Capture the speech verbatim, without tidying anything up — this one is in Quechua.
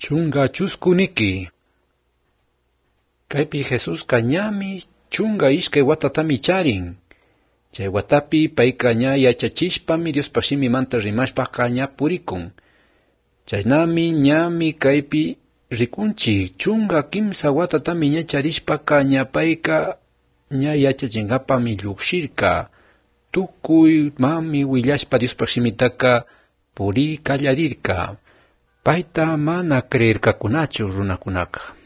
Chunga chuskuniki. Kaypi Jesus kañami chunga ishkay watatami charin. Chay watapi payka ña yachachishpami Diospa shimimanta rimashpaqa ña purikun. Chaynami ñami kaypi rikunchik chunga kimsa watatami ña charishpaqa ña payka ña yachachinqapami lluqshirka. Tukuy mami willashpa Diospa shimitaka puri kallarirka. Payta mana creerkakunachu runakunaka.